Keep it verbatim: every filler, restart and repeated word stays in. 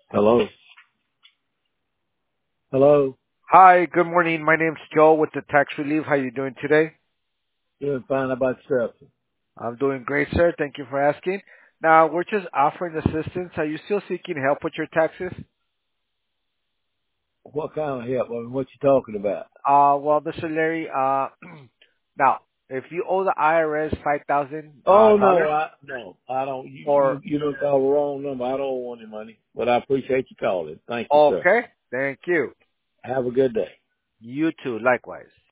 Hello. Hello. Hi, good morning. My name's Joe with the Tax Relief. How you doing today? Doing fine about yourself. I'm doing great, sir. Thank you for asking. Now, we're just offering assistance. Are you still seeking help with your taxes? What kind of help? I mean, what you talking about? Uh, well, mister Larry, uh, now, if you owe the I R S five thousand uh, Oh no, dollars I no, I don't. You or you you don't call the wrong number. I don't want any money, but I appreciate you calling. Thank you, sir. okay, thank you. Have a good day. You too, likewise.